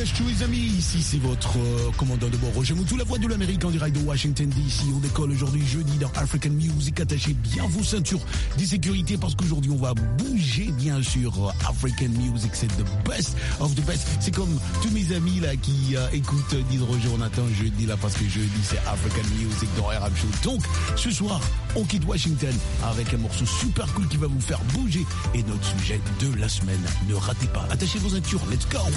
Fresh, tous les amis, ici c'est votre commandant de bord Roger Moutou, la voix de l'Amérique en direct de Washington DC. On décolle aujourd'hui jeudi dans African Music. Attachez bien vos ceintures de sécurité parce qu'aujourd'hui on va bouger bien sûr. African Music, c'est the best of the best. C'est comme tous mes amis là qui écoutent disent Roger, on attend jeudi là parce que jeudi c'est African Music dans RM Show. Donc ce soir on quitte Washington avec un morceau super cool qui va vous faire bouger et notre sujet de la semaine. Ne ratez pas. Attachez vos ceintures. Let's go.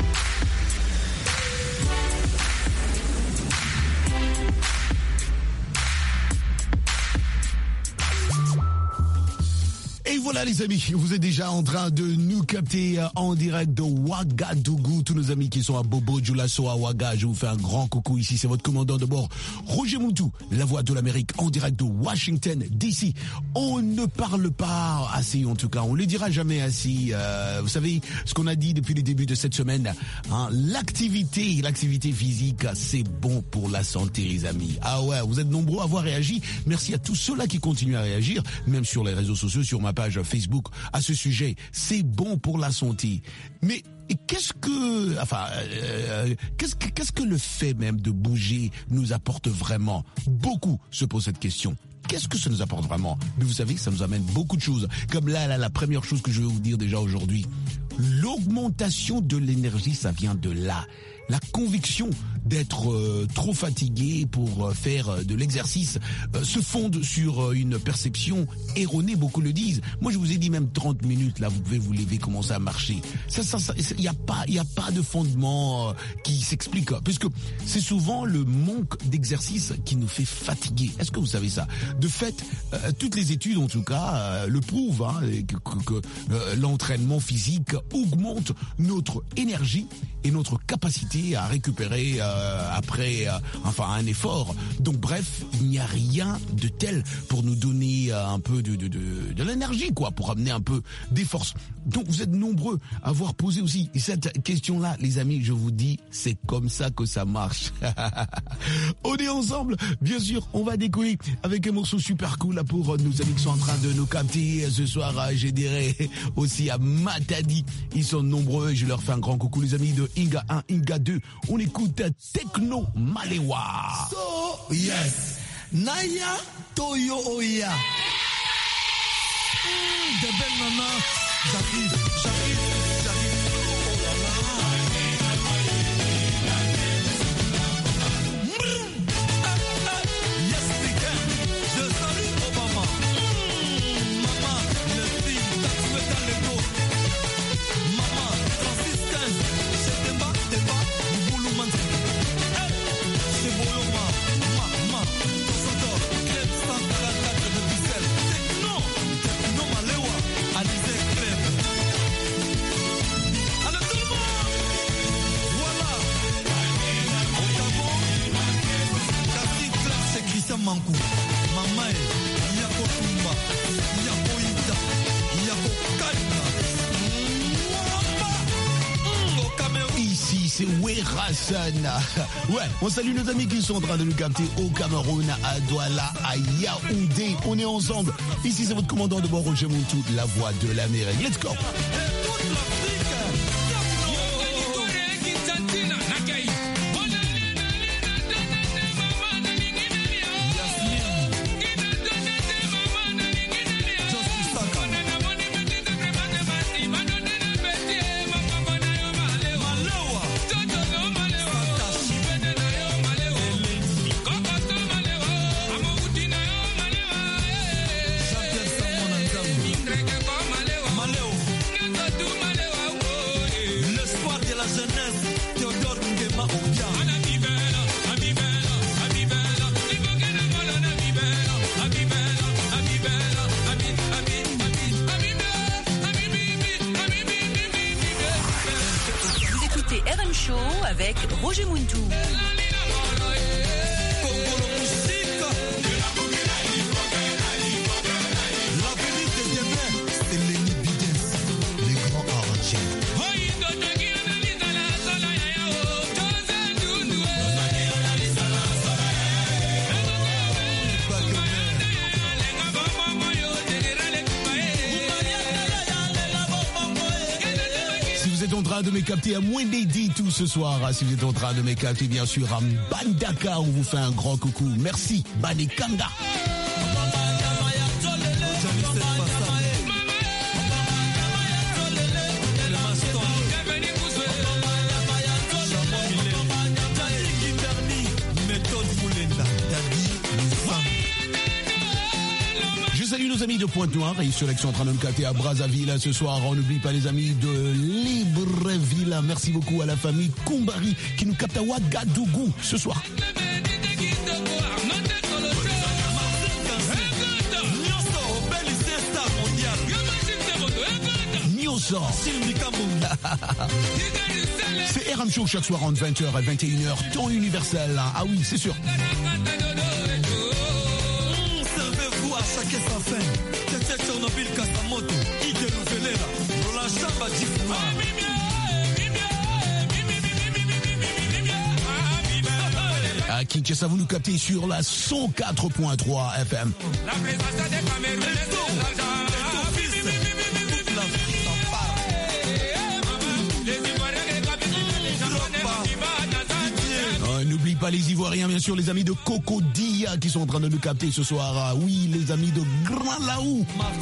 Et voilà les amis, vous êtes déjà en train de nous capter en direct de Ouagadougou. Tous nos amis qui sont à Bobo, Dioulasso, à Ouaga, je vous fais un grand coucou ici. C'est votre commandant de bord, Roger Moutou, la voix de l'Amérique en direct de Washington DC. On ne parle pas assez, en tout cas, on ne le dira jamais assez. Vous savez, ce qu'on a dit depuis le début de cette semaine, hein, l'activité physique, c'est bon pour la santé les amis. Ah ouais, vous êtes nombreux à avoir réagi. Merci à tous ceux-là qui continuent à réagir, même sur les réseaux sociaux, sur ma page Facebook à ce sujet. C'est bon pour la santé. Mais qu'est-ce que le fait même de bouger nous apporte vraiment? Beaucoup se posent cette question. Qu'est-ce que ça nous apporte vraiment? Mais vous savez, ça nous amène beaucoup de choses. Comme là, la première chose que je vais vous dire déjà aujourd'hui. L'augmentation de l'énergie, ça vient de là. La conviction d'être trop fatigué pour faire de l'exercice se fonde sur une perception erronée, beaucoup le disent. Moi, je vous ai dit même 30 minutes, là, vous pouvez vous lever, commencer à marcher. Il y a pas de fondement qui s'explique, puisque c'est souvent le manque d'exercice qui nous fait fatiguer. Est-ce que vous savez ça? De fait, toutes les études, en tout cas, le prouvent, hein, que l'entraînement physique augmente notre énergie et notre capacité à récupérer après un effort. Donc bref, il n'y a rien de tel pour nous donner un peu de l'énergie, quoi, pour amener un peu des forces. Donc vous êtes nombreux à avoir posé aussi cette question-là, les amis. Je vous dis, c'est comme ça que ça marche. On est ensemble, bien sûr. On va décoller avec un morceau super cool là pour nos amis qui sont en train de nous capter ce soir. Je dirais aussi à Matadi. Ils sont nombreux. Je leur fais un grand coucou, les amis de Inga 1, Inga 2. On écoute Techno Malewa. So, yes. Naya Toyo Oya. De belles mamans. J'arrive. Mankou, Mamae, Yako Tumba, Yako Ita, Yako Kalina. Ici, c'est Werasan. Ouais, on salue nos amis qui sont en train de nous capter au Cameroun, à Douala, à Yaoundé. On est ensemble. Ici, c'est votre commandant de bord, Roger Moutou, la voix de l'Amérique. Let's go. Avec Roger Moutou. train de me capter à moins des 10 tout ce soir. Si vous êtes en train de me capter, bien sûr, à Mbandaka, on vous fait un grand coucou. Merci, Banekanga. Salut nos amis de Pointe-Noire et sur l'action en train de me capter à Brazzaville ce soir. On n'oublie pas les amis de Libreville. Merci beaucoup à la famille Kumbari qui nous capte à Ouagadougou ce soir. C'est RM Show chaque soir entre 20h et 21h, temps universel. Ah oui, c'est sûr. Chacun sa fin. Tete Tchernobyl, Kasamoto, Ide Nouvelera, Roland Chamba, Djifoua. À Kinshasa, vous nous captez sur la 104.3 FM. La présence des Camerounais. N'oublie pas les Ivoiriens, bien sûr, les amis de Cocodilla qui sont en train de nous capter ce soir. Oui, les amis de Grand Laou.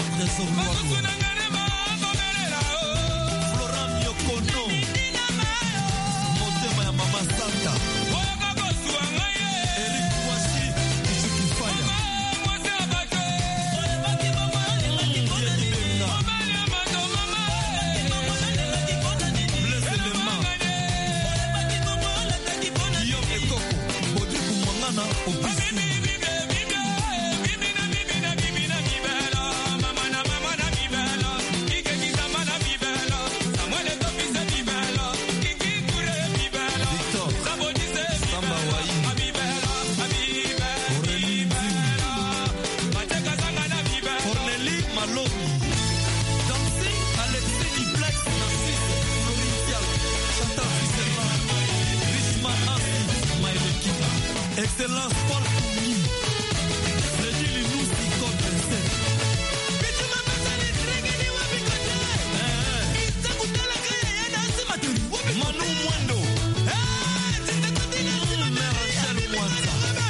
Excellence Paul Koumi. Freddy Linousi Code 27. Manu Mwendo. Rachel Mwanza.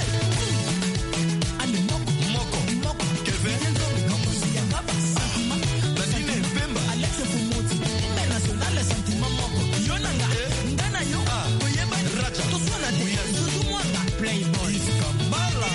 Moko. Kevin. Nadine Pemba. Alex Fumoti. International Sentiment Moko. Yonanga. Ndana yo. Raja. Toswana de. Playboy. Kambala.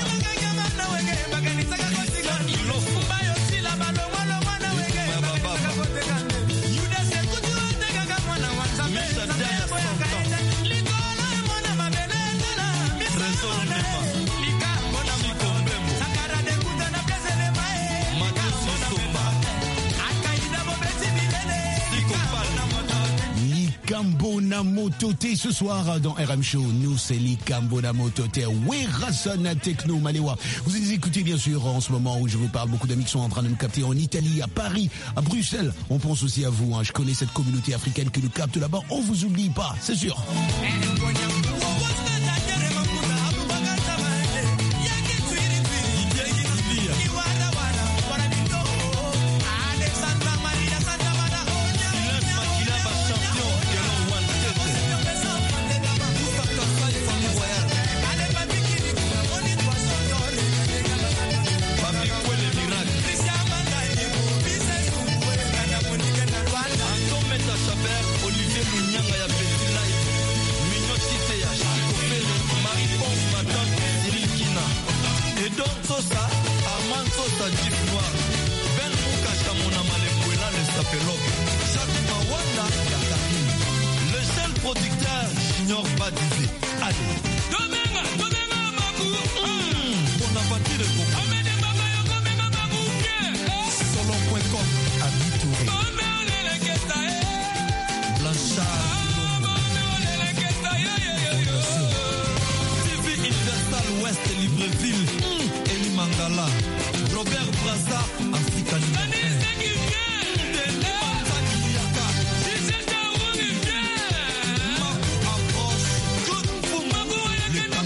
Likambona Motote ce soir dans RM Show. Nous, c'est Likambona Motote. Werason Techno Malewa. Vous écoutez bien sûr en ce moment où je vous parle. Beaucoup d'amis qui sont en train de me capter en Italie, à Paris, à Bruxelles. On pense aussi à vous. Je connais cette communauté africaine qui nous capte là-bas. On vous oublie pas, c'est sûr. Le jeune producteur Junior Badizé. Allez. Bon aventure Solon.com à Bitouré. Blanchard. TV Universal Ouest Libreville. Eli Mangala. Robert Brazza, Africa numéro 1. Les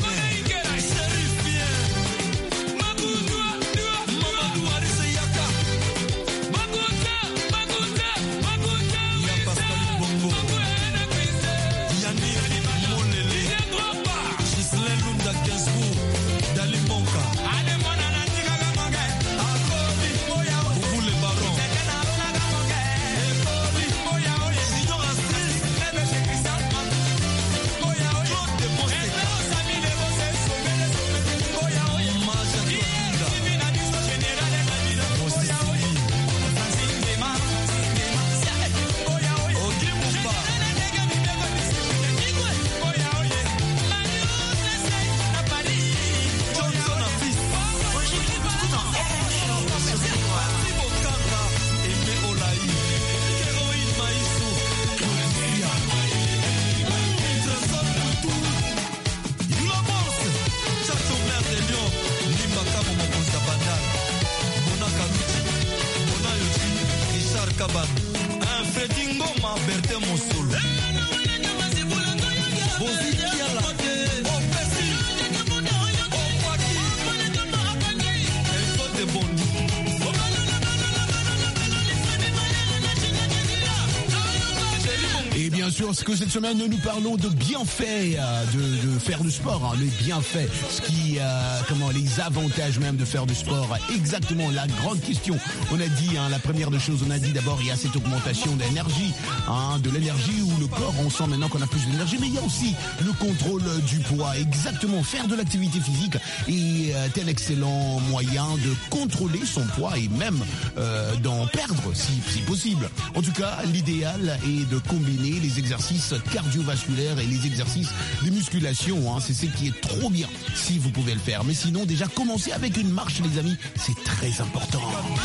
sûr que cette semaine, nous parlons de bienfaits de faire du sport, hein, les bienfaits, les avantages même de faire du sport. Exactement, la grande question. On a dit, la première des choses, on a dit d'abord, il y a cette augmentation d'énergie, de l'énergie où le corps, on sent maintenant qu'on a plus d'énergie, mais il y a aussi le contrôle du poids. Exactement, faire de l'activité physique est un excellent moyen de contrôler son poids et même d'en perdre si possible. En tout cas, l'idéal est de combiner les exercices cardiovasculaires et les exercices de musculation. C'est ce qui est trop bien si vous pouvez le faire. Mais sinon, déjà, commencez avec une marche, les amis. C'est très important.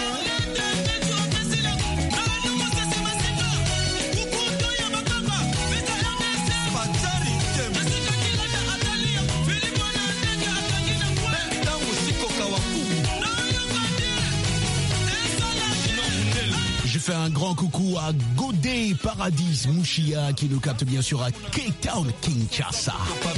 Fait un grand coucou à Godé Paradis Mouchia qui nous capte bien sûr à Cape Town, Kinshasa.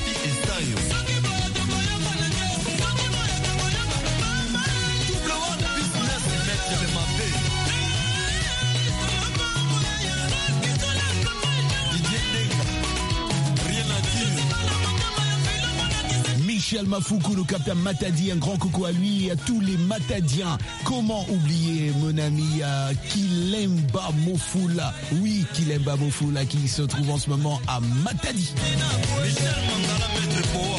Michel Mafoukou nous capte à Matadi, un grand coucou à lui et à tous les Matadiens. Comment oublier mon ami Kilemba Mofoula, oui Kilemba Mofoula qui se trouve en ce moment à Matadi. Michel Mandala Maître Poa.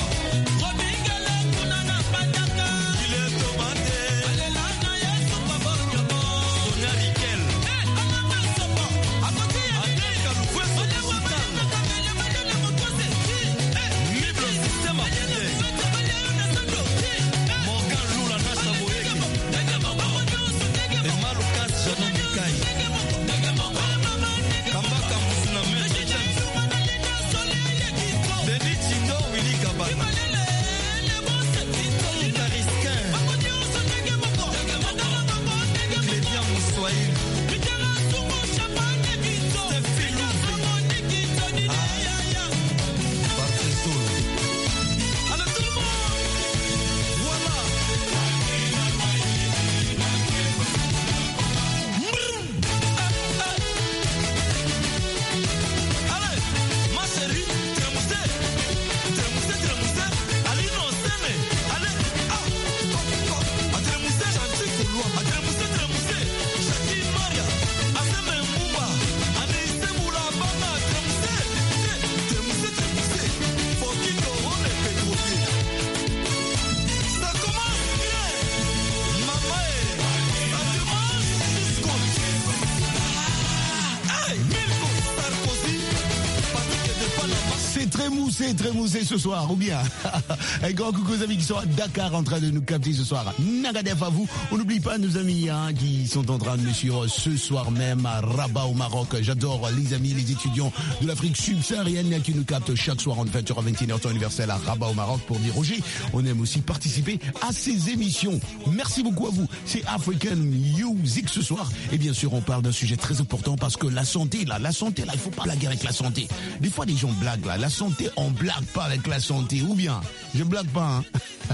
Très moussé ce soir, ou bien un grand coucou aux amis qui sont à Dakar en train de nous capter ce soir. Nagadef à vous. On n'oublie pas nos amis qui sont en train de me suivre ce soir même à Rabat au Maroc. J'adore les amis, les étudiants de l'Afrique subsaharienne qui nous captent chaque soir en 20h à 21h temps universel à Rabat au Maroc pour dire Roger. On aime aussi participer à ces émissions. Merci beaucoup à vous. C'est African Music ce soir. Et bien sûr, on parle d'un sujet très important parce que la santé, il faut pas blaguer avec la santé. Des fois, les gens blaguent là. La santé, on blague pas avec la santé, ou bien, je blague pas,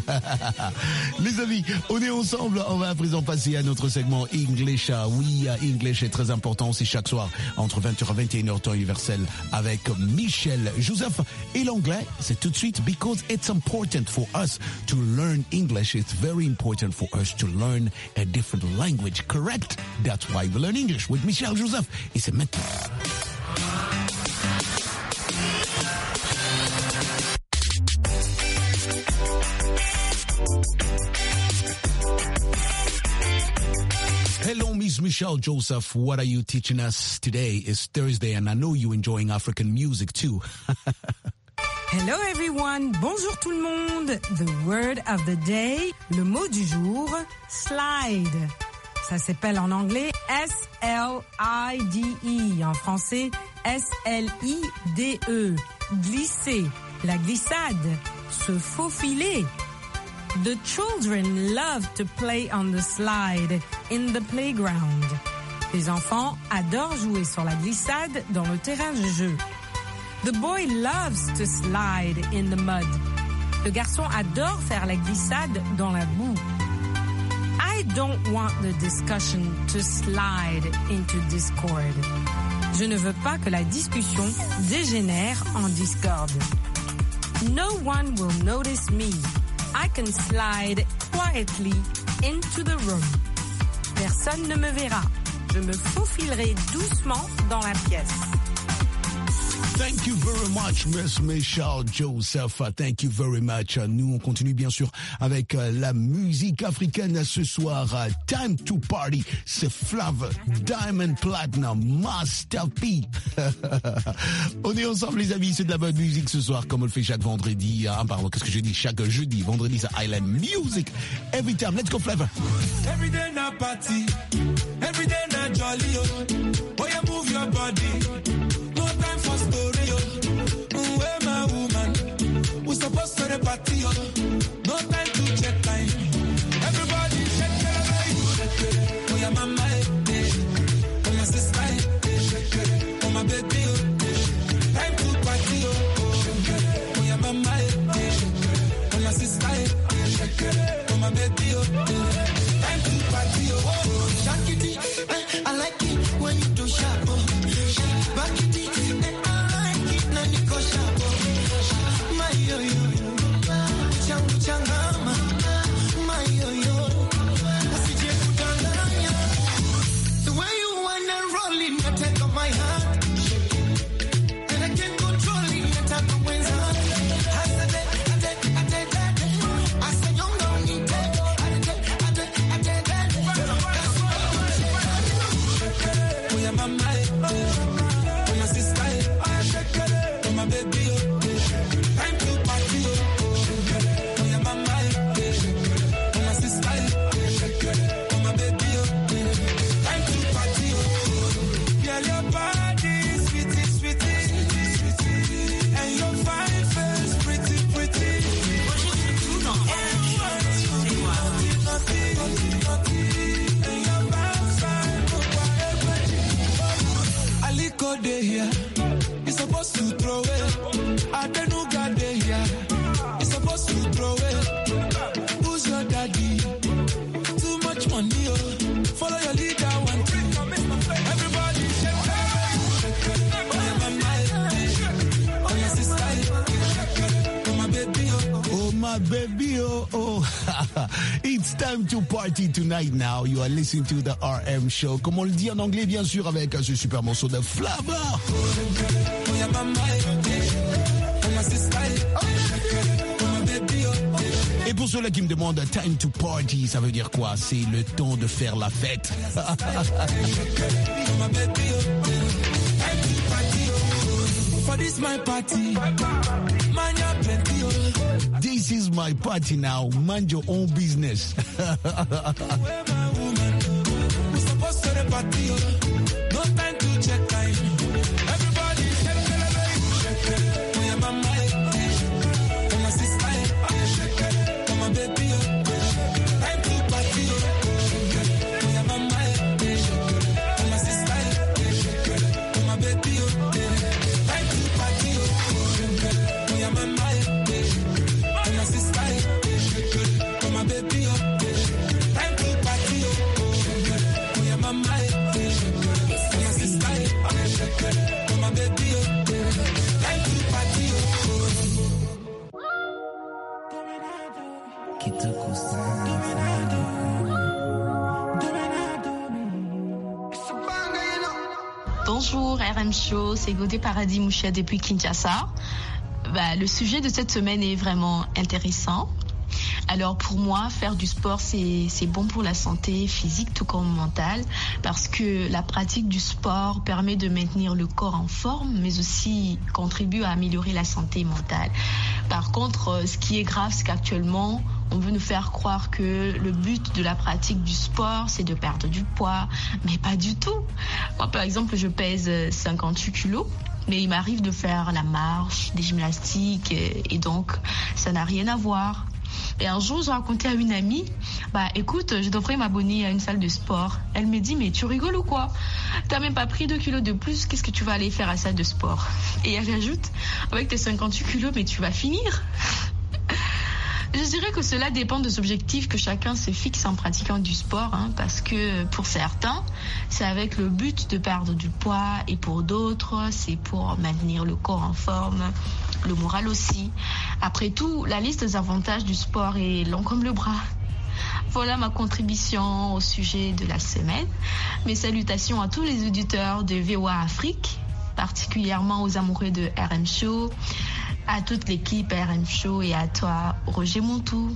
Les amis, on est ensemble, on va à présent passer à notre segment English. Oui, English est très important, c'est chaque soir entre 20h et 21h temps universel avec Michel Joseph. Et l'anglais, c'est tout de suite, because it's important for us to learn English. It's very important for us to learn a different language, correct? That's why we learn English with Michel Joseph. Et c'est maintenant. Hello, Miss Michelle Joseph. What are you teaching us today? It's Thursday and I know you're enjoying African music too. Hello everyone. Bonjour tout le monde. The word of the day. Le mot du jour, slide. Ça s'appelle en anglais S-L-I-D-E. En français, S-L-I-D-E. Glisser. La glissade. Se faufiler. The children love to play on the slide in the playground. Les enfants adorent jouer sur la glissade dans le terrain de jeu. The boy loves to slide in the mud. Le garçon adore faire la glissade dans la boue. I don't want the discussion to slide into discord. Je ne veux pas que la discussion dégénère en discorde. No one will notice me. I can slide quietly into the room. Personne ne me verra. Je me faufilerai doucement dans la pièce. Thank you very much, Miss Michelle Joseph. Thank you very much. Nous, on continue bien sûr avec la musique africaine ce soir. Time to Party, c'est Flav, Diamond Platinum, Master P. On est ensemble les amis, c'est de la bonne musique ce soir comme on le fait chaque vendredi. Qu'est-ce que je dis? Chaque jeudi. Vendredi, c'est Island Music. Every time. Let's go, Flav. Every day na party, every day na jolly, oh yeah, move your body. No time for story, oh. Where my woman? We supposed to the party, oh. No time to check time. Everybody shake it, oh yeah, mama, oh my sister, oh my baby, oh. Time to party, oh yeah, mama, oh my sister, oh my baby, oh. Time to party, oh. Shake it, I like it when you do sharp, oh. Back it, I like it, na niko sharp, oh. My yo-yo, changu changama, my yo-yo, asije kudanganya. The way you wanna roll it, I take off my heart, and I can't control it, I tap on when's heart. I said that, I said you don't need that, I did that. Oh yeah, mama, oh my sister, oh my baby, oh. Time to party, oh yeah, mama, oh my sister, oh my baby, oh. Time to party, oh. Yeah, your body is sweetie, and your fine face pretty. Aliko dey here, you supposed to throw it. Adenuga dey here, you supposed to throw it. Who's your daddy? Too much money, oh. Follow your leader, 1, 2. Everybody shake it. Oh yeah, mama, oh your sister, oh my baby, oh. Oh my baby, oh. It's time to party tonight now. You are listening to the RM Show. Comme on le dit en anglais, bien sûr, avec ce super morceau de Flavor. Oh yeah, mama, oh my sister, oh my baby, oh. Et pour ceux-là qui me demandent time to party, ça veut dire quoi? C'est le temps de faire la fête. For this my party, man, you're plenty, oh. This is my party now. Mind your own business. Where my woman? We supposed to the party, oh. No time to check time. Everybody shake it, oh yeah, mama, oh my sister, oh my baby, oh. Time to party, oh yeah, mama, oh my sister, oh my baby, oh. Time to party, oh yeah, mama, oh my sister, oh my baby, oh. Time to party, oh yeah, mama, oh my sister, oh my baby, oh. Time to party, Bonjour RM Show, c'est Godé Paradis Mouchia depuis Kinshasa. Le sujet de cette semaine est vraiment intéressant. Alors pour moi, faire du sport, c'est bon pour la santé physique tout comme mentale parce que la pratique du sport permet de maintenir le corps en forme mais aussi contribue à améliorer la santé mentale. Par contre, ce qui est grave, c'est qu'actuellement, on veut nous faire croire que le but de la pratique du sport, c'est de perdre du poids, mais pas du tout. Moi, par exemple, je pèse 58 kilos. Mais il m'arrive de faire la marche, des gymnastiques et donc ça n'a rien à voir. Et un jour, j'ai raconté à une amie, écoute, je devrais m'abonner à une salle de sport. Elle me dit, mais tu rigoles ou quoi? T'as même pas pris 2 kilos de plus, qu'est-ce que tu vas aller faire à la salle de sport? Et elle ajoute, avec tes 58 kilos, mais tu vas finir. Je dirais que cela dépend des objectifs que chacun se fixe en pratiquant du sport, parce que pour certains, c'est avec le but de perdre du poids et pour d'autres, c'est pour maintenir le corps en forme, le moral aussi. Après tout, la liste des avantages du sport est longue comme le bras. Voilà ma contribution au sujet de la semaine. Mes salutations à tous les auditeurs de VOA Afrique, particulièrement aux amoureux de RM Show, à toute l'équipe RM Show et à toi, Roger Montou.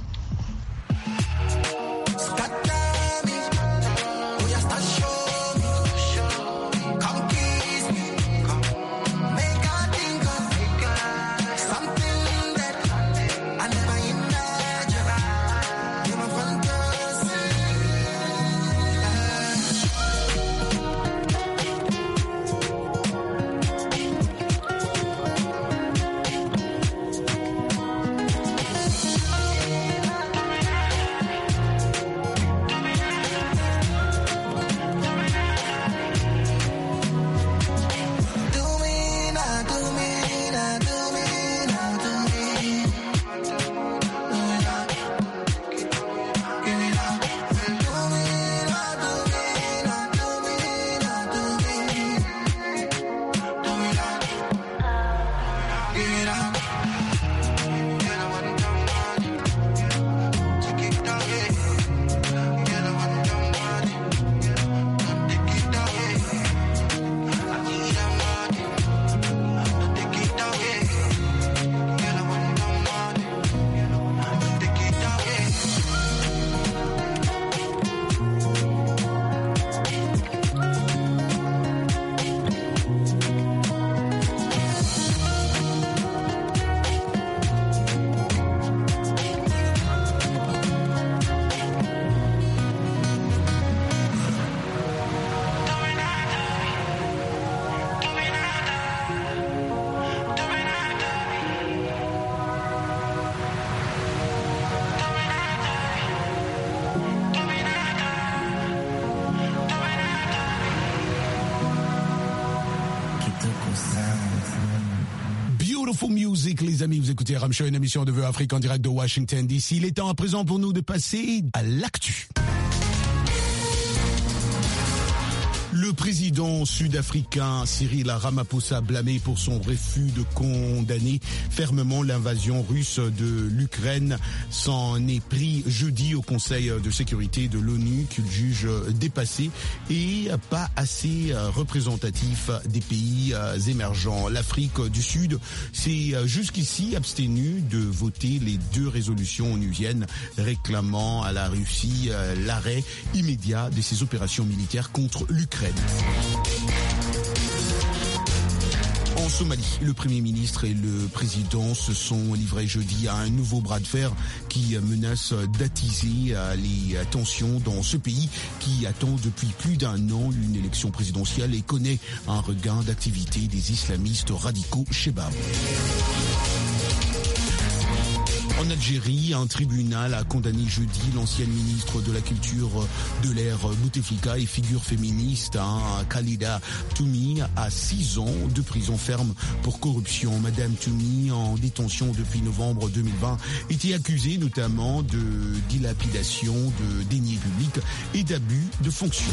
Music, les amis, vous écoutez RM Show, une émission de VOA Afrique en direct de Washington DC. Il est temps à présent pour nous de passer à l'actu. Le président sud-africain Cyril Ramaphosa blâmé pour son refus de condamner fermement l'invasion russe de l'Ukraine s'en est pris jeudi au Conseil de sécurité de l'ONU qu'il juge dépassé et pas assez représentatif des pays émergents. L'Afrique du Sud s'est jusqu'ici abstenue de voter les 2 résolutions onusiennes réclamant à la Russie l'arrêt immédiat de ses opérations militaires contre l'Ukraine. En Somalie, le Premier ministre et le président se sont livrés jeudi à un nouveau bras de fer qui menace d'attiser les tensions dans ce pays qui attend depuis plus d'1 an une élection présidentielle et connaît un regain d'activité des islamistes radicaux Shebab. En Algérie, un tribunal a condamné jeudi l'ancienne ministre de la Culture de l'ère Bouteflika et figure féministe Khalida Toumi à 6 ans de prison ferme pour corruption. Madame Toumi, en détention depuis novembre 2020, était accusée notamment de dilapidation de deniers publics et d'abus de fonction.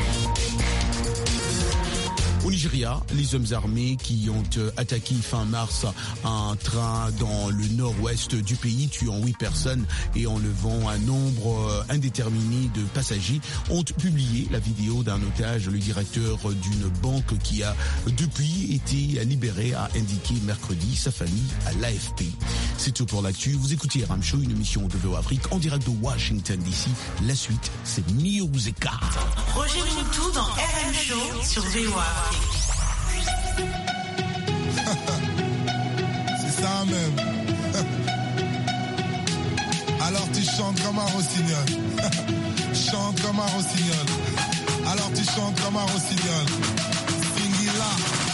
Au Nigeria, les hommes armés qui ont attaqué fin mars un train dans le nord-ouest du pays, tuant 8 personnes et enlevant un nombre indéterminé de passagers, ont publié la vidéo d'un otage. Le directeur d'une banque qui a depuis été libéré a indiqué mercredi sa famille à l'AFP. C'est tout pour l'actu. Vous écoutez RM Show, une émission de VOA Afrique en direct de Washington DC. La suite, c'est Musica. Roger Montou dans RM Show sur VOA Afrique. C'est ça même. Alors tu chantes comme un rossignol. Chante comme un rossignol. Alors tu chantes comme un rossignol. Singila.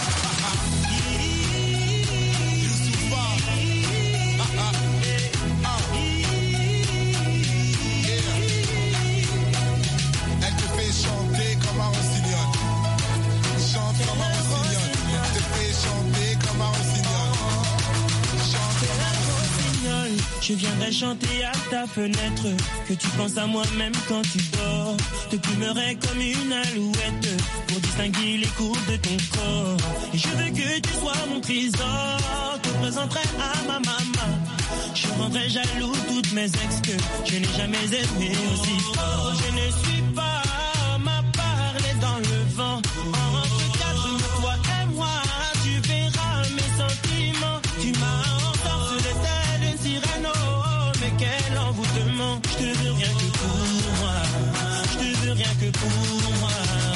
Elle te fait chanter comme un rossignol. Chante comme un rossignol. Elle te fait chanter comme un rossignol. Chante comme un rossignol. Je viendrai chanter à ta fenêtre, que tu penses à moi même quand tu dors. Te plumerai comme une alouette, pour distinguer les courbes de ton corps. Et je veux que tu sois mon trésor, te présenterai à ma maman. Je rendrai jaloux toutes mes ex que je n'ai jamais aimé aussi fort. Je ne suis pas ma parler dans le vent. Entre quatre, toi et moi, tu verras mes sentiments. Tu m'as ensorcelé telle une sirène, oh, mais quel envoûtement. Je te veux rien que pour moi, je te veux rien que pour moi.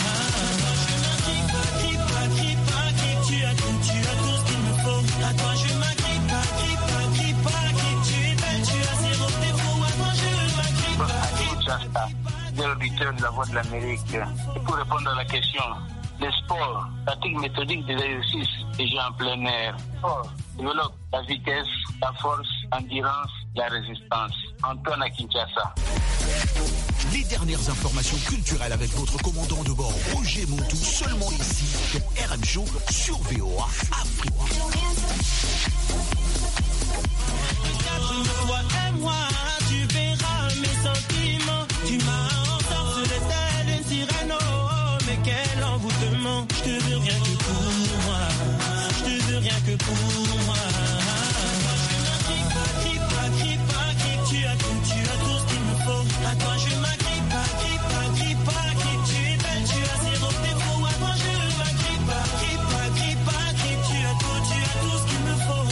Je m'agrippe pas, tu as tout ce qu'il me faut. À toi je m'agrippe pas, tu es belle, tu as zéro défaut. À toi je m'agrippe pas. De l'auditeur de la Voix de l'Amérique. Et pour répondre à la question, le sport, pratique méthodique des exercices et jeux en plein air. Sport développe la vitesse, la force, l'endurance, la résistance. Antoine à Kinshasa. Les dernières informations culturelles avec votre commandant de bord, Roger Montou, seulement ici, dans RM Show sur VOA Afrique. Toi et moi, tu verras mes sentiments. Tu m'as ensorcelé telle une sirène, oh, mais quel envoûtement. Je te veux rien que pour moi, je te veux rien que pour moi. Grippe pas, tu as tout ce qu'il me faut. À toi je m'agrippe pas, tu es belle, tu as zéro défaut. À toi je m'agrippe pas, tu as tout ce qu'il me faut.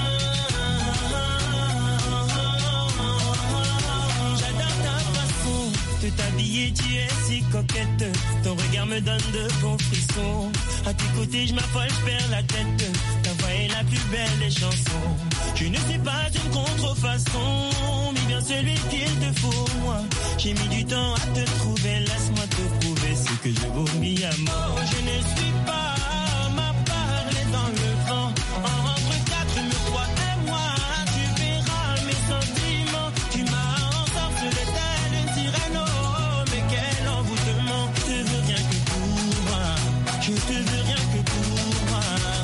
J'adore ta façon de t'habiller, tu es si coquette. Ton regard me donne de bons frissons. À tes côtés je m'affole, je perds la tête. Ta voix est la plus belle des chansons. Je ne suis pas une contrefaçon, mais bien celui qu'il te faut, moi. J'ai mis du temps à te trouver, laisse-moi te prouver ce que je vaux mis à mort. Je ne suis pas ma parler dans le vent. Entre quatre, me toi et moi, tu verras mes sentiments. Tu m'as ensorcelé telle une sirène, oh, mais quel envoûtement. Je te veux rien que pour moi, je te veux rien que pour moi.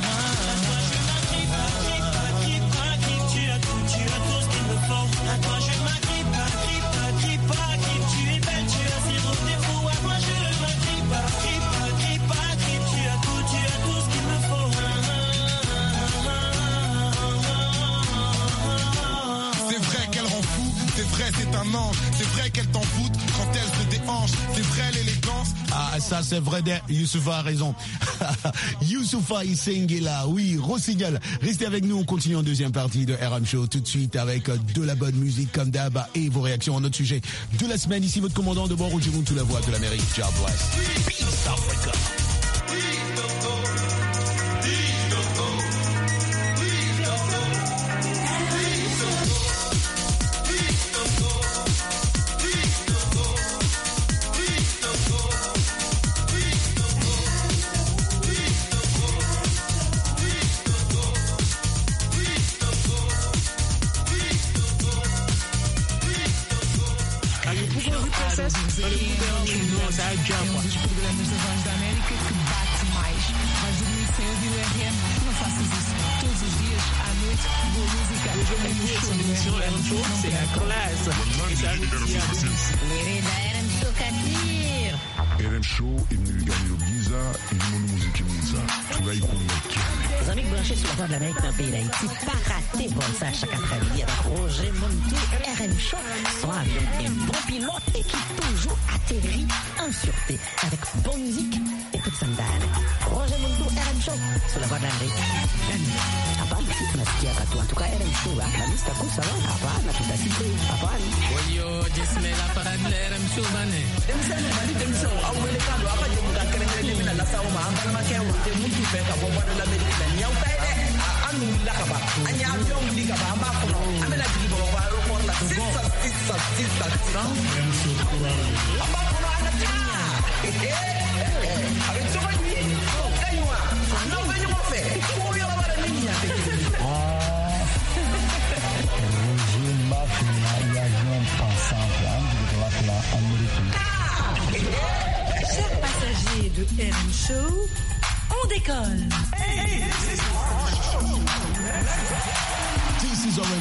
À toi je m'agrippe pas, tu es belle, tu as zéro défaut. À toi je m'agrippe pas, tu as tout ce qu'il me faut. C'est vrai qu'elle rend fou, c'est vrai c'est un ange, c'est vrai qu'elle t'envoûte quand elle se déhanche, c'est vrai l'élégance. Ah, ça c'est vrai, Youssoufa a raison. Youssoufa Isengela, oui, Rossignol. Restez avec nous, on continue en deuxième partie de RM Show tout de suite avec de la bonne musique comme d'hab et vos réactions à notre sujet de la semaine. Ici votre commandant de bord, Roger Montou, la voix de l'Amérique. God bless. Peace Africa. Dos programas da Voz da América que bate mais. Vais dormir sem ouvir o RM? Não faças isso. Todos os dias, à noite, boa música. RM Show, c'est la classe. RM Show imeniligani giza inimoni muziki mwiza tunaikumbaki. Les amis branchés sur la Voix de l'Amérique dans le pays d'Haïti, pas rater bon ça chaque après-midi avec Roger Montou, RM Show, soit avec des bons pilotes et qui toujours atterrit en sûreté avec bonne musique et toute sa medale. Roger Montou, RM Show, sur la Voix de l'Amérique. Hapana, tunasikia watu. En tout cas, RM Show, la liste kuu sawa. Hapana, tutasikia. Hapana. Oyo, jismela para RM Show bane. Chers passagers de RM Show, on décolle. This is RM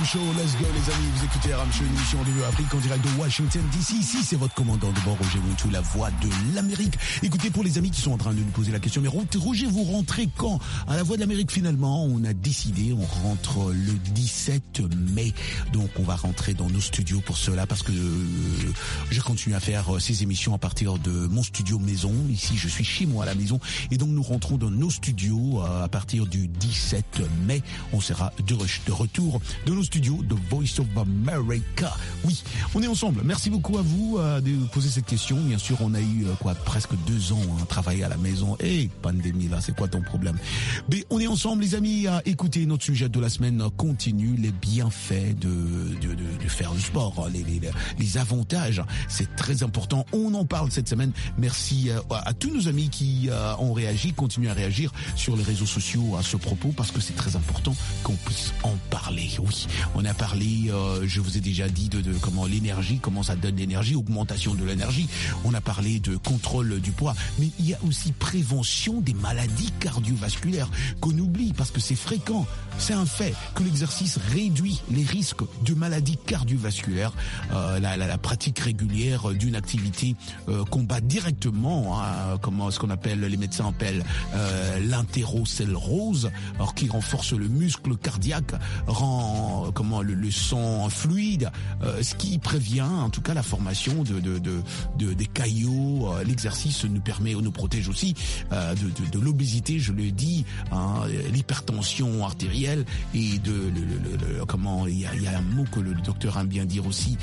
RM Show, let's go les amis, vous écoutez RM Show, une émission de Afrique en direct de Washington DC. Ici c'est votre commandant de bord Roger Montou, la voix de l'Amérique. Écoutez, pour les amis qui sont en train de nous poser la question, mais Roger, vous rentrez quand? À la voix de l'Amérique, finalement, on a décidé, on rentre le 17 mai. Donc on va rentrer dans nos studios pour cela, parce que je continue à faire ces émissions à partir de mon studio maison. Ici je suis chez moi à la maison, et donc nous rentrons dans nos studios à partir du 17 mai. On sera de retour de nos studios de Voice of America. Oui, on est ensemble. Merci beaucoup à vous de poser cette question. Bien sûr, on a eu presque 2 ans à travailler à la maison. Et pandémie là, c'est quoi ton problème? Mais on est ensemble les amis à écouter notre sujet de la semaine continue, les bienfaits de faire du sport, les avantages. C'est très important. On en parle cette semaine. Merci à tous nos amis qui ont réagi, continuent à réagir sur les réseaux sociaux à ce propos, parce que c'est très important qu'on puisse en parler. Oui, on a parlé, je vous ai déjà dit de comment l'énergie, comment ça donne l'énergie, augmentation de l'énergie. On a parlé de contrôle du poids, mais il y a aussi prévention des maladies cardiovasculaires qu'on oublie parce que c'est fréquent. C'est un fait que l'exercice réduit les risques de maladies cardiovasculaires. La pratique régulière d'une activité combat directement, comment ce qu'on appelle, les médecins appellent l'athérosclérose, alors qui renforce le muscle cardiaque, rend le sang fluide, ce qui prévient en tout cas la formation des caillots. L'exercice nous permet, nous protège aussi de l'obésité, je le dis, l'hypertension artérielle et comment il y a un mot que le docteur aime bien dire aussi,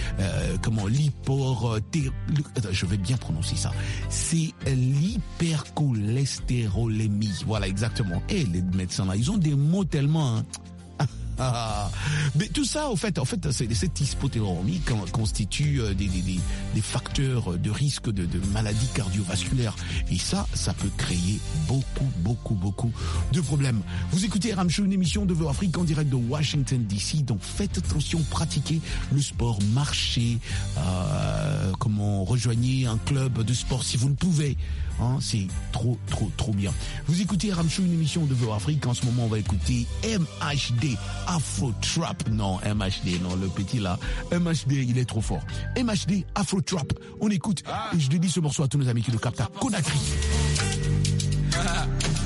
je vais bien prononcer ça, c'est l'hypercholestérolémie. Voilà, exactement. Et les médecins là, ils ont des mots tellement mais tout ça, en fait, cette hypothyroïdie constitue des facteurs de risque de maladies cardiovasculaires. Et ça peut créer beaucoup de problèmes. Vous écoutez RM Show, une émission de Afrique en direct de Washington DC. Donc faites attention, pratiquez le sport, marchez, rejoignez un club de sport si vous le pouvez. C'est trop bien. Vous écoutez RM Show, une émission de Afrique. En ce moment, on va écouter MHD, Afro Trap. Non, MHD, non, le petit là. MHD, il est trop fort. MHD, Afro Trap. On écoute. Et je dédie ce morceau à tous nos amis qui le captent à Conakry. Ça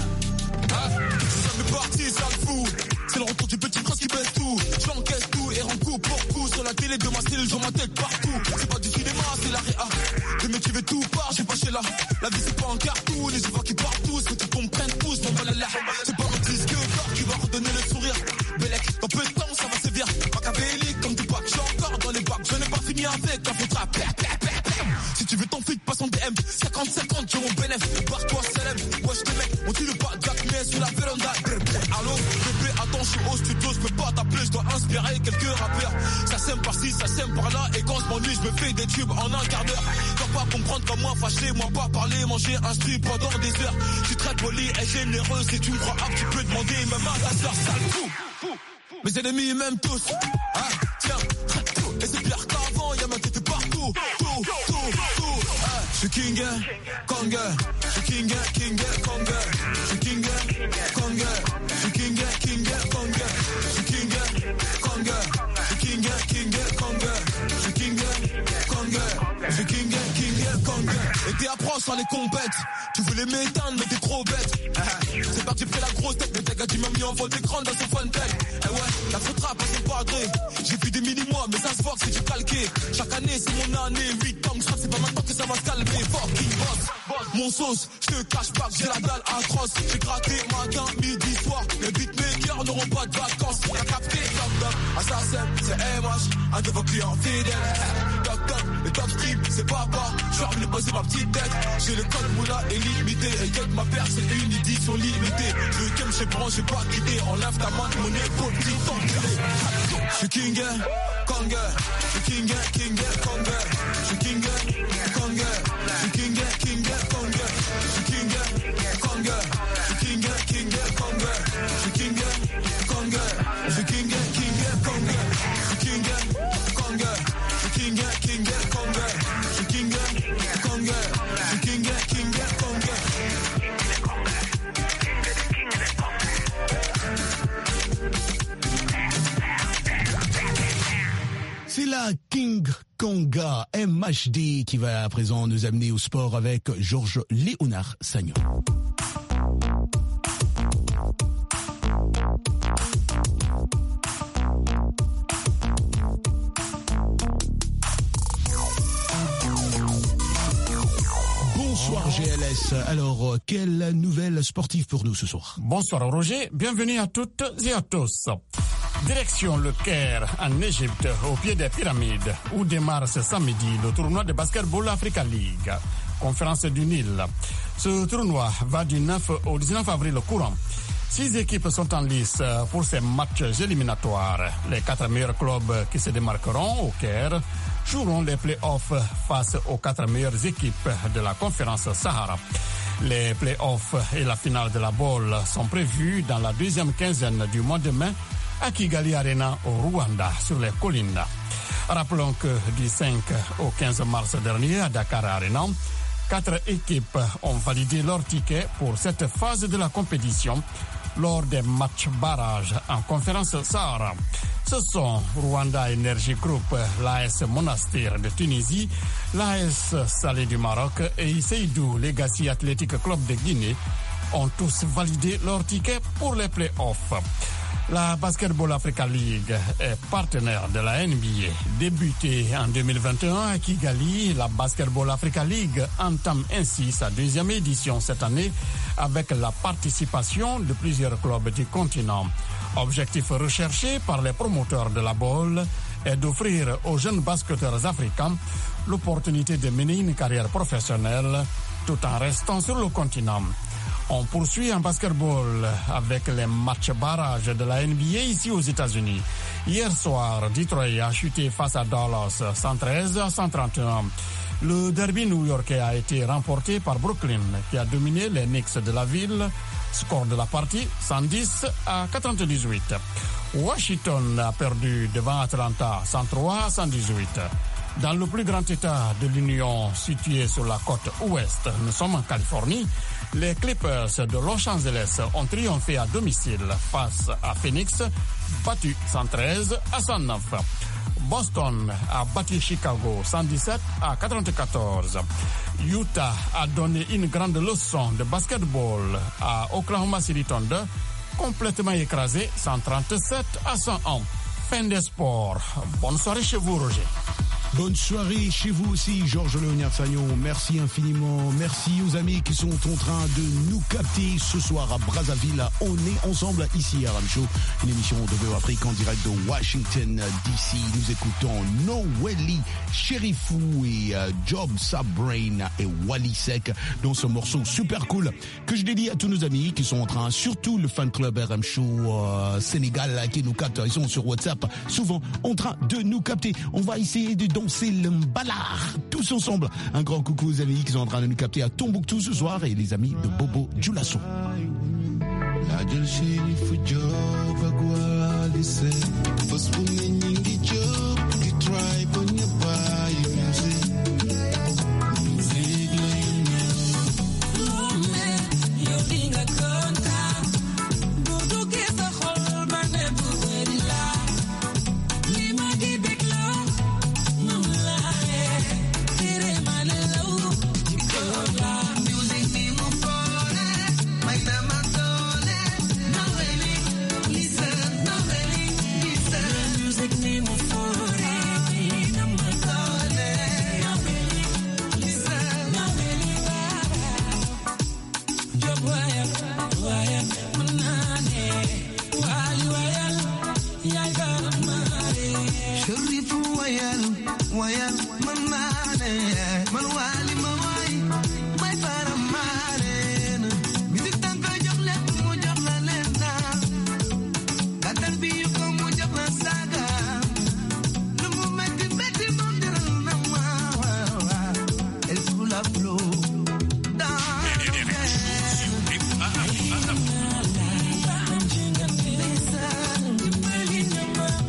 fait partie, ça le fout. C'est le retour du petit prince qui baisse tout. J'encaisse tout et rends coup pour coup. Sur la télé de ma style, je m'attèque partout. C'est pas du cinéma, c'est la réa. Les mecs qui veulent tout part, j'ai pas chez là. La vie c'est pas un cartoon, les vois qui partent tous. Faut que tu comprennes tous, mon balala. C'est pas mon disque d'or qui va redonner le sourire. Bellec, dans peu de temps, ça va sévir. Machiavélique comme Tupac, je suis encore dans les bacs. Je n'ai pas fini avec un faux trap. Si tu veux ton feed, passe en DM. 50-50, j'ai mon bénéf. Barre-toi, célèbre. Wesh, les mecs, on tue le pas Jack, mais sous la véranda. Allô, bébé, attends, je suis au studio, je peux pas t'appeler, je dois inspirer quelques rappeurs. Ça sème par-ci, ça sème par-là. Et quand je m'ennuie, je me fais des tubes en un quart d'heure. Dois pas comprendre comme moi, fâché, moi pas parler, manger un strip pendant des heures. Je suis très poli et généreux. Si tu me crois apte, tu peux demander même à ta soeur, sale fou. Mes ennemis m'aiment tous. Tiens, et c'est pire qu'avant, y'a ma tête partout. Tout. Je suis King Kong. Je suis King Kong. Je suis King Kong. Je suis King Kong. Je suis King Kong. Je suis King Kong. Je suis King Kong. Je suis King Kong. Et t'es à proche sans les compètes. Tu voulais m'éteindre mais t'es trop bête. C'est parti, pris la grosse tête. Mais t'as gars, tu m'as mis en vol d'écran dans son fun tel. Eh ouais, la faute rap, c'est pas gré. J'ai vu des mini-mois, mais ça se voit que c'est du calqué. Chaque année, c'est mon année. 8 ans que je rappe, c'est pas maintenant que ça va se calmer. Fucking boss, mon sauce, je te cache pas que j'ai la dalle atroce. J'ai gratté matin, midi, soir. Les beatmakers n'auront pas de vacances. On a capté, top, assassin, c'est MH, un de vos clients fidèles. Top, le top stream, c'est papa. Je suis revenu poser ma petite tête. J'ai le code moula illimité. Et que ma père, c'est une édition limitée. Le game, je sais pas, j'ai pas quitté. Enlève ta main de mon épaule, petit enculé. Je suis King Kong. Je suis King Kong. Je suis King Kong. Je suis King Kong. Je suis King Kong. Je suis King Kong. Je suis King Kong. Je suis King Kong. Je suis King Kong. Je suis King Kong. Je suis King Kong. Je suis King Kong. Voilà King Konga MHD qui va à présent nous amener au sport avec Georges Léonard Sagnon. Bonsoir GLS. Alors, quelle nouvelle sportive pour nous ce soir? Bonsoir Roger, bienvenue à toutes et à tous. Direction le Caire, en Égypte, au pied des pyramides, où démarre ce samedi le tournoi de basketball Africa League, conférence du Nil. Ce tournoi va du 9 au 19 avril courant. 6 équipes sont en lice pour ces matchs éliminatoires. Les 4 meilleurs clubs qui se démarqueront au Caire joueront les play-offs face aux 4 meilleures équipes de la conférence Sahara. Les play-offs et la finale de la Bowl sont prévus dans la deuxième quinzaine du mois de mai à Kigali Arena au Rwanda, sur les collines. Rappelons que du 5 au 15 mars dernier à Dakar Arena, 4 équipes ont validé leur ticket pour cette phase de la compétition lors des matchs barrages en conférence Sahara. Ce sont Rwanda Energy Group, l'AS Monastir de Tunisie, l'AS Salé du Maroc et Seydou Legacy Athletic Club de Guinée ont tous validé leur ticket pour les play-offs. La Basketball Africa League est partenaire de la NBA. Débutée en 2021 à Kigali, la Basketball Africa League entame ainsi sa deuxième édition cette année avec la participation de plusieurs clubs du continent. Objectif recherché par les promoteurs de la Bowl est d'offrir aux jeunes basketteurs africains l'opportunité de mener une carrière professionnelle tout en restant sur le continent. On poursuit en basketball avec les matchs barrages de la NBA ici aux États-Unis. Hier soir, Detroit a chuté face à Dallas 113-131. Le derby new-yorkais a été remporté par Brooklyn qui a dominé les Knicks de la ville. Score de la partie 110-98. Washington a perdu devant Atlanta 103-118. Dans le plus grand état de l'Union situé sur la côte ouest, nous sommes en Californie, les Clippers de Los Angeles ont triomphé à domicile face à Phoenix, battu 113-109. Boston a battu Chicago 117-94. Utah a donné une grande leçon de basketball à Oklahoma City Thunder, complètement écrasé 137-101. Fin des sports. Bonne soirée chez vous, Roger. Bonne soirée chez vous aussi, Georges Léonard Sagnon. Merci infiniment. Merci aux amis qui sont en train de nous capter ce soir à Brazzaville. On est ensemble ici à Ram Show, une émission de VO Afrique en direct de Washington DC. Nous écoutons Noeli Sherifou et Job Sabrain et Wally Sek dans ce morceau super cool que je dédie à tous nos amis qui sont en train, surtout le fan club RM Show Sénégal qui nous capte. Ils sont sur WhatsApp, souvent en train de nous capter. On va essayer de danser le mbalard tous ensemble. Un grand coucou aux amis qui sont en train de nous capter à Tombouctou ce soir et les amis de Bobo Dioulasso.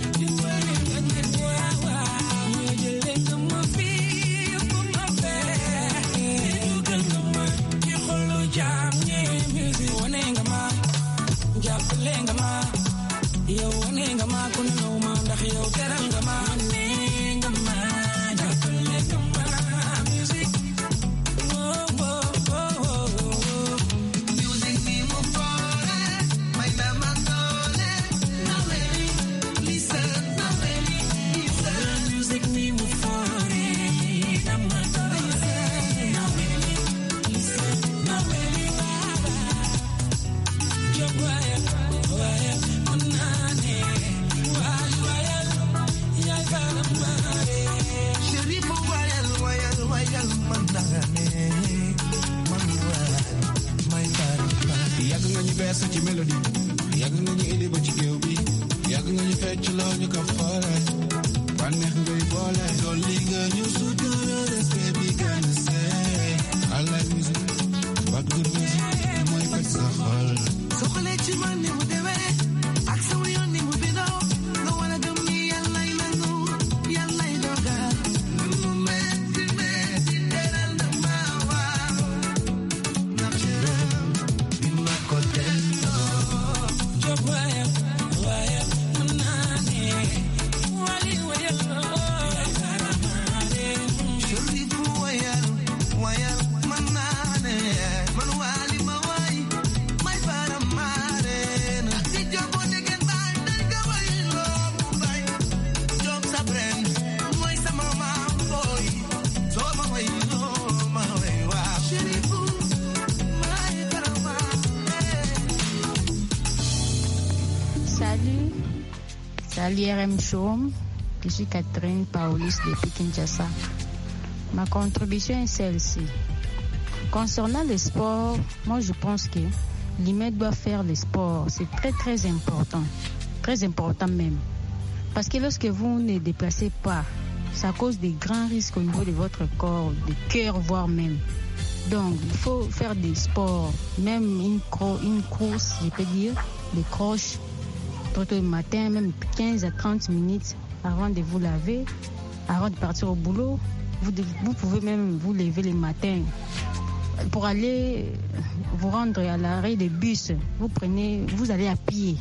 Yeah. sa ci mélodie yàgg nga ñu indi ba ci géew bi yàgg nga ñu fecc loo ñu ko foole bànneex ngay boole dolli nga ñu sutura respect bi gën a seey I like music but good music mooy fecc sa xol soo xoolee ci man ni mu demee ak sama yoon ni mu bindoo nga war a gëm ni yàllay nangu yàllay dogal mu metti metti teral na ma waaw ndax ci réew bi ma ko delloo jóg waaye waaye mën naa ne wali wayal chéri bu wayal wayal mën naa ne man wali ma way may para mare si jobo degen bay dañ ko way loo mu bay job sa bren mooy sama maam boy soo ma way loo ma way waaw chéri bu may para mare. Salut RM Show, je suis Catherine Paolis depuis Kinshasa. Ma contribution est celle-ci. Concernant le sport, moi je pense que l'IMED doit faire le sport. C'est très important même. Parce que lorsque vous ne déplacez pas, ça cause des grands risques au niveau de votre corps, de cœur voire même. Donc il faut faire des sports, même une course, je peux dire, des croches. Tôt le matin, même 15 à 30 minutes avant de vous laver, avant de partir au boulot. Vous pouvez même vous lever le matin pour aller vous rendre à l'arrêt de bus. Vous allez à pied.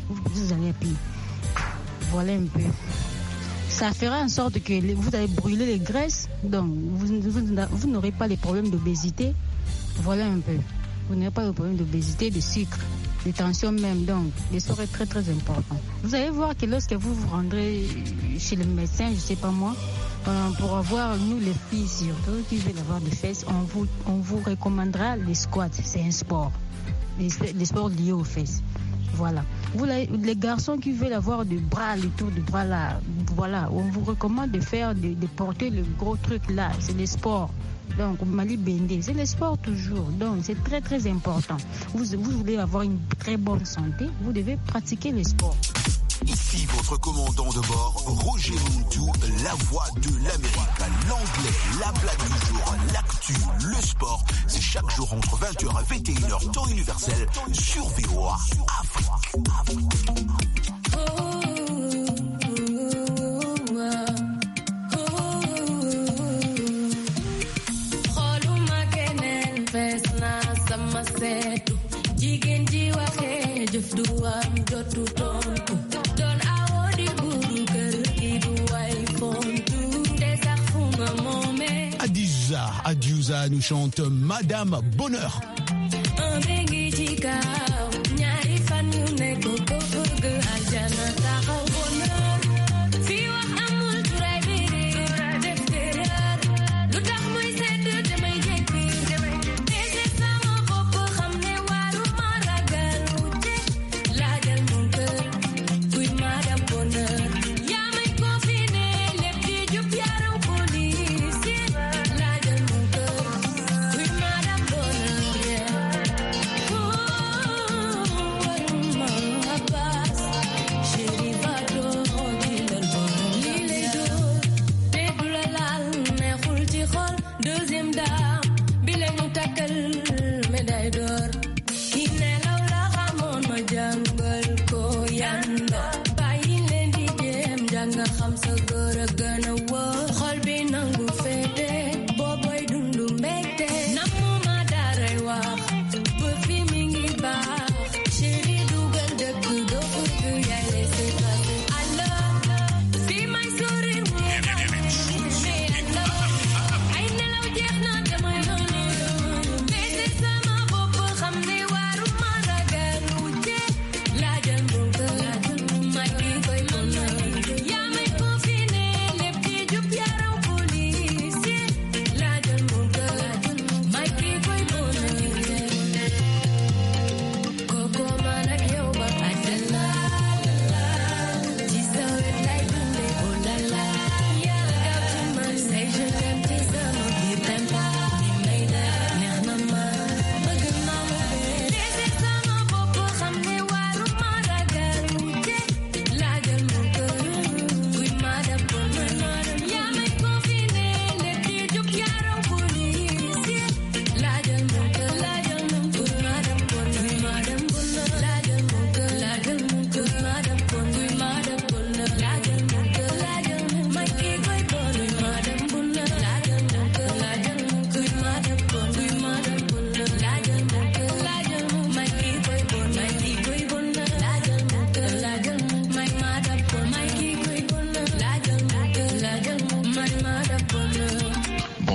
Voilà un peu. Ça fera en sorte que vous allez brûler les graisses, donc vous n'aurez pas les problèmes d'obésité. Voilà un peu. Vous n'aurez pas le problème d'obésité, de sucre, de tension même. Donc, le sport est très important. Vous allez voir que lorsque vous vous rendrez chez le médecin, je sais pas moi, pour avoir, nous les filles surtout, qui veulent avoir des fesses, on vous recommandera les squats. C'est un sport. Les sports liés aux fesses. Voilà. Vous, les garçons qui veulent avoir du bras, le tour du bras là, voilà, on vous recommande de porter le gros truc là. C'est le sport. Donc, Mali Bendé, c'est le sport toujours. Donc, c'est très important. Vous voulez avoir une très bonne santé, vous devez pratiquer le sport. Ici votre commandant de bord, Roger Montou, la voix de l'Amérique. L'anglais, la blague du jour, l'actu, le sport. C'est chaque jour entre 20h et 21h, temps universel, sur VOA Afrique. Adiouza nous chante Madame Bonheur.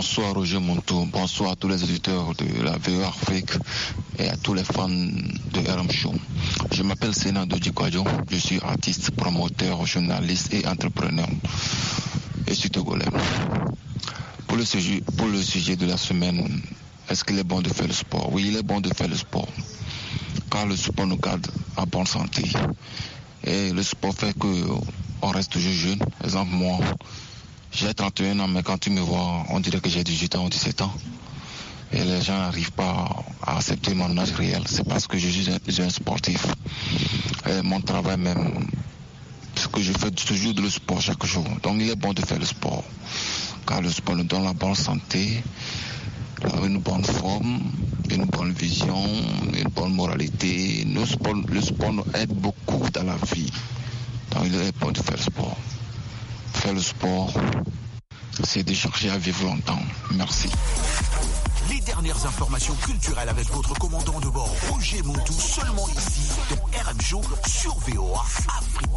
Bonsoir Roger Montou, bonsoir à tous les auditeurs de la VOA Afrique et à tous les fans de RM Show. Je m'appelle Sénat Dodjikwadjo, je suis artiste, promoteur, journaliste et entrepreneur. Et je suis togolais. Pour le sujet de la semaine, est-ce qu'il est bon de faire le sport? Oui, il est bon de faire le sport, car le sport nous garde en bonne santé. Et le sport fait qu'on reste toujours jeune. Par exemple, moi, j'ai 31 ans, mais quand tu me vois, on dirait que j'ai 18 ans ou 17 ans. Et les gens n'arrivent pas à accepter mon âge réel. C'est parce que je suis un sportif. Et mon travail même, parce que je fais toujours le sport chaque jour. Donc il est bon de faire le sport, car le sport nous donne la bonne santé, une bonne forme, une bonne vision, une bonne moralité. Le sport nous aide beaucoup dans la vie. Donc il est bon de faire le sport. Faire le sport, c'est de chercher à vivre longtemps. Merci. Les dernières informations culturelles avec votre commandant de bord, Roger Montou, seulement ici, dans RM Show sur VOA Afrique.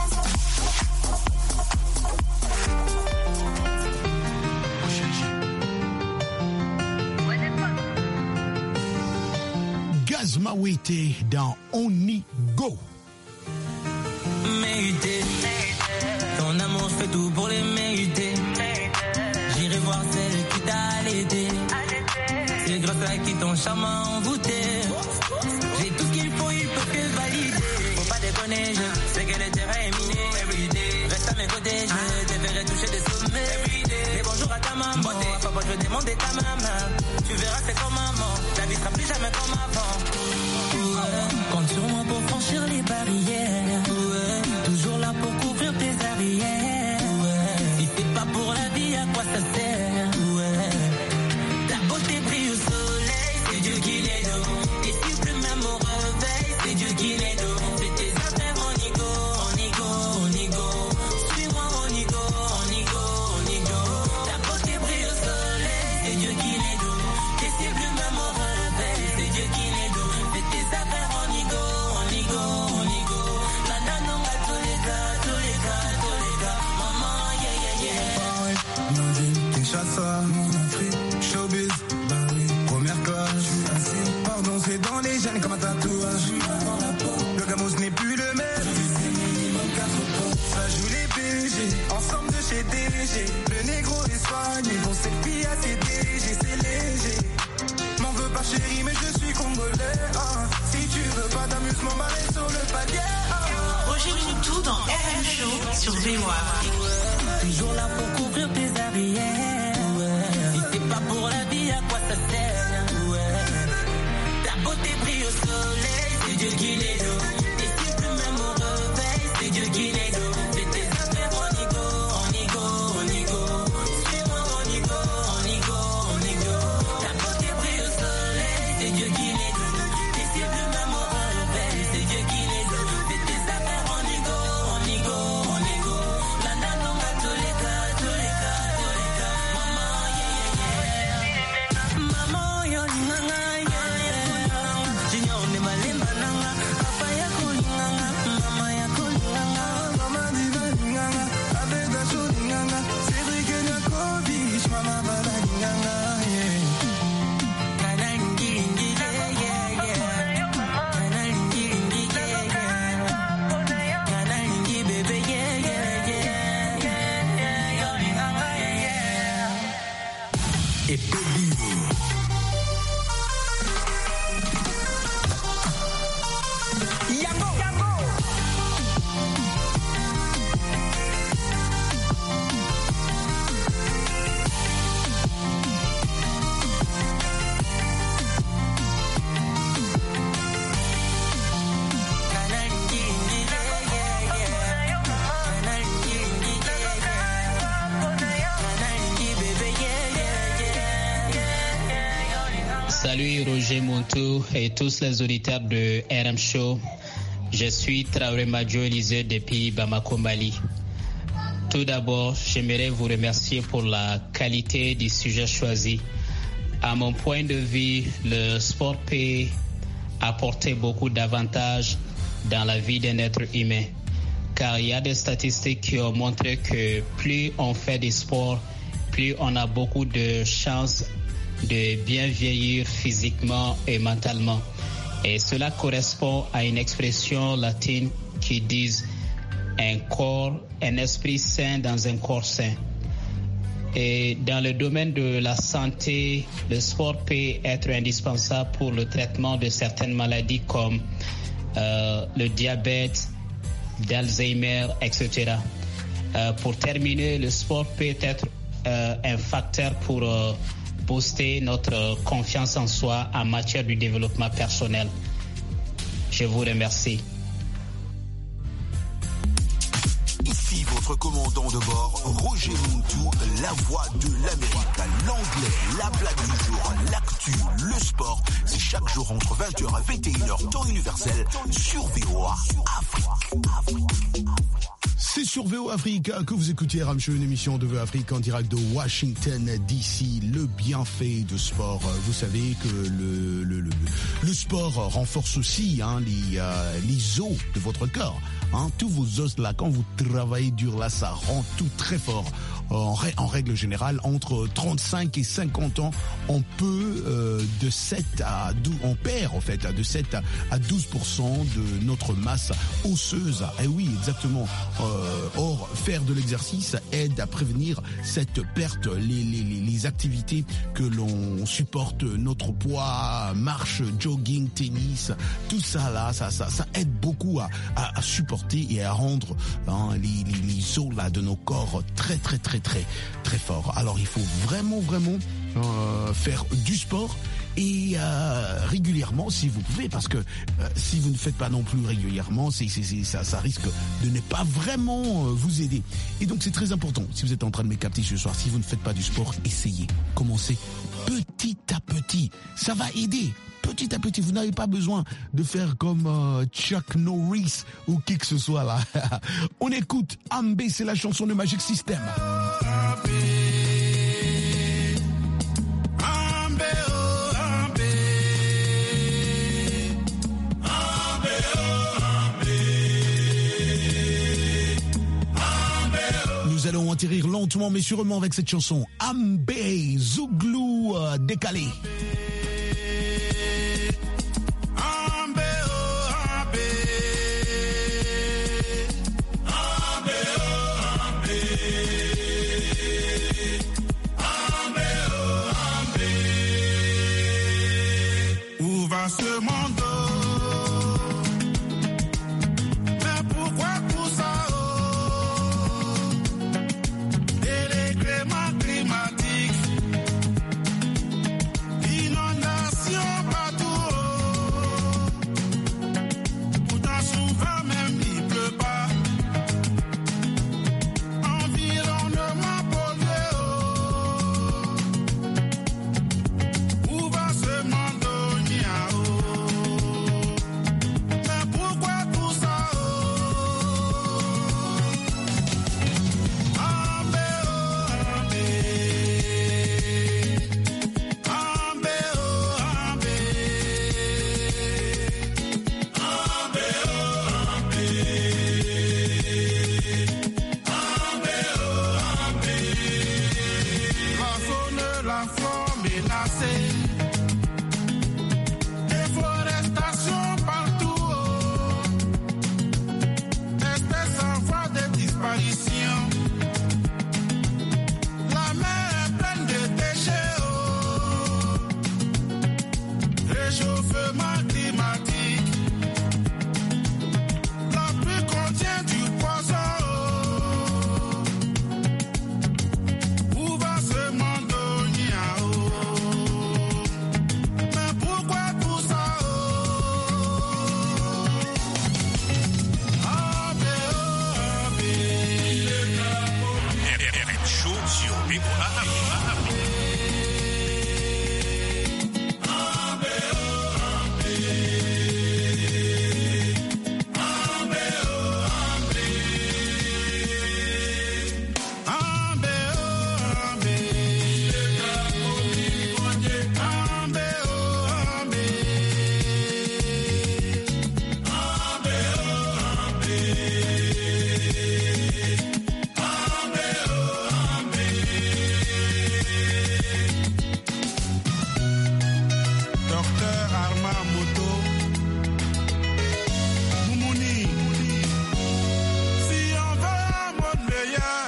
Gaz Mawete dans On Y Go. Mérité, ton amour fait tout pour les mériter. J'irai voir celle qui t'a allaité. C'est grâce à qui ton charme m'a envoûté. J'ai tout ce qu'il faut, il peut que valider. Faut pas déconner, je sais que le terrain est miné. Everyday, reste à mes côtés, je te verrai toucher des sommets. Everyday, et bonjour à ta maman. Papa, je veux demander ta maman. Tu verras, c'est comme maman. La vie sera plus jamais comme avant. Compte sur moi pour franchir les barrières. Toujours là pour couvrir tes arrières. Si c'est pas pour la vie, à quoi ça sert? Ta beauté brille au soleil, c'est Dieu qui les donne. Et si plus même au réveil, c'est Dieu qui les donne. C'est tes affaires, on y go, on y go, on y go. Suis-moi, on y go, on y go, on y go. Ta beauté brille au soleil, c'est Dieu qui les donne. Et si plus même au réveil, c'est Dieu qui les donne. C'est tes affaires, on y go, on y go, on y go. La nanonga, tous les gars, tous les gars, tous les gars. Maman, yeah, yeah, yeah. Nandine, Kinshasa, mon Afrique, showbiz, bah oui, première classe, je suis assis. Pardon, c'est dans les gènes comme un tatouage. Le gamos n'est plus le même. Ça joue les BG, ensemble de chez DG. Le négro est soigné, bon cette fille à ses DG, c'est léger. M'en veux pas chérie, mais je suis congolais. Si tu veux pas d'amusement, m'arrête sur le palier. Roger Montou dans RM Show sur VOA. Toujours là pour couvrir tes arrières. Si c'est pas pour la vie, à quoi ça sert? Ta beauté brille au soleil, c'est Dieu qui les donne. Et si plus même au réveil, c'est Dieu qui les donne. C'est tes affaires, on y go, on y go, on y go. Suis-moi, on y go, on y go, on y go. Ta beauté brille au soleil, c'est Dieu qui les donne. Et si plus même au réveil, c'est Dieu qui les donne. C'est tes affaires, on y go, on y go, on y go. La nanonga, tous les gars, tous les gars, tous les gars. Maman, yeah, yeah, yeah. Maman, yo, nanga, yeah, yeah. Junior, ne malemba nanga. Papa, ya kulinganga. Mama, ya kulinganga. Mama, diva linganga. Abeda chou linganga. Cédric Nyakovic, mama, baba linganga, yeah. Kanalingi, yeah, yeah, yeah. Kanalingi, yeah, yeah. Kanalingi, baby, yeah, yeah, yeah. Yo, linganga, yeah, yeah. Et Toby. Salut Roger Montou et tous les auditeurs de RM Show. Je suis Traoré Madio Élisée depuis Bamako, Mali. Tout d'abord, j'aimerais vous remercier pour la qualité du sujet choisi. À mon point de vue, le sport peut apporter beaucoup d'avantages dans la vie d'un être humain. Car il y a des statistiques qui ont montré que plus on fait du sport, plus on a beaucoup de chances de bien vieillir physiquement et mentalement. Et cela correspond à une expression latine qui dit un esprit sain dans un corps sain. Et dans le domaine de la santé, le sport peut être indispensable pour le traitement de certaines maladies comme le diabète, d'Alzheimer, etc. Pour terminer, le sport peut être un facteur pour booster notre confiance en soi en matière de développement personnel. Je vous remercie. Ici votre commandant de bord, Roger Muntu, la voix de l'Amérique. L'anglais, la blague du jour, l'actu, le sport. C'est chaque jour entre 20h et 21h, temps universel, sur VOA Afrique. C'est sur VOA Afrique que vous écoutez RM Show, une émission de VOA Afrique en direct de Washington DC. Le bienfait de sport. Vous savez que le sport renforce aussi les os de votre corps. Tous vos os là, quand vous travaillez dur là, ça rend tout très fort. En règle générale, entre 35 et 50 ans, on peut de 7 à 12, on perd en fait de 7 à 12% de notre masse osseuse. Et oui, exactement. Or, faire de l'exercice aide à prévenir cette perte. Les activités que l'on supporte, notre poids, marche, jogging, tennis, tout ça là, ça aide beaucoup à supporter et à rendre les os là de nos corps très fort. Alors il faut vraiment faire du sport et régulièrement si vous pouvez, parce que si vous ne faites pas non plus régulièrement, ça risque de ne pas vraiment vous aider. Et donc c'est très important, si vous êtes en train de me capter ce soir, si vous ne faites pas du sport, essayez. Commencez petit à petit, ça va aider. Petit à petit, vous n'avez pas besoin de faire comme Chuck Norris ou qui que ce soit là. On écoute Ambé, c'est la chanson de Magic System. Nous allons atterrir lentement mais sûrement avec cette chanson. Ambé, Zouglou décalé. Ce monde, mais pourquoi tout ça? Dérèglement climatique,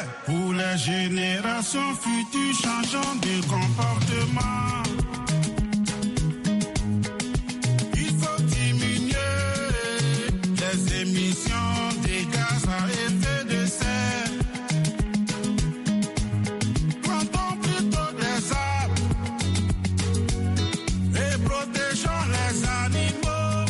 pour les générations futures changeant de comportement. Il faut diminuer les émissions des gaz à effet de serre. Plantons plutôt des arbres et protégeons les animaux.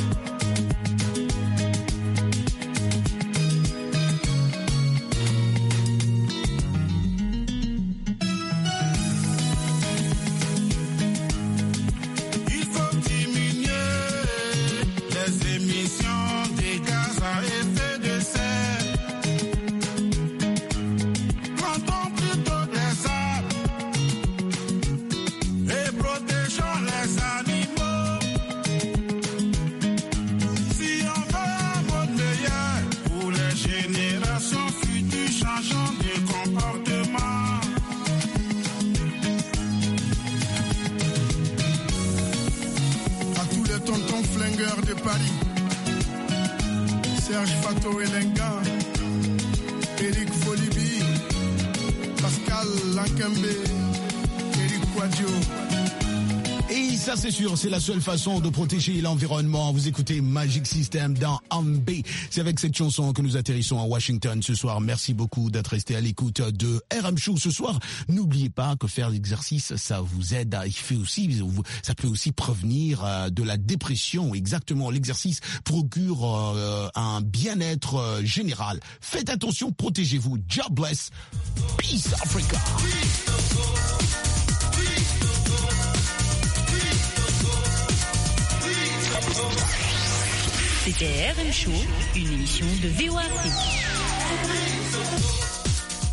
De Paris, Serge Fato Elenga, Eric Folibi, Pascal Lankembe, Eric Quadio. Et ça c'est sûr, c'est la seule façon de protéger l'environnement. Vous écoutez Magic System dans Ambe. C'est avec cette chanson que nous atterrissons à Washington ce soir. Merci beaucoup d'être resté à l'écoute de RM Show ce soir. N'oubliez pas que faire l'exercice, ça vous aide. Ça peut aussi prévenir de la dépression. Exactement, l'exercice procure un bien-être général. Faites attention, protégez-vous. God bless. Peace Africa. C'était RM Show, une émission de VOA Afrique.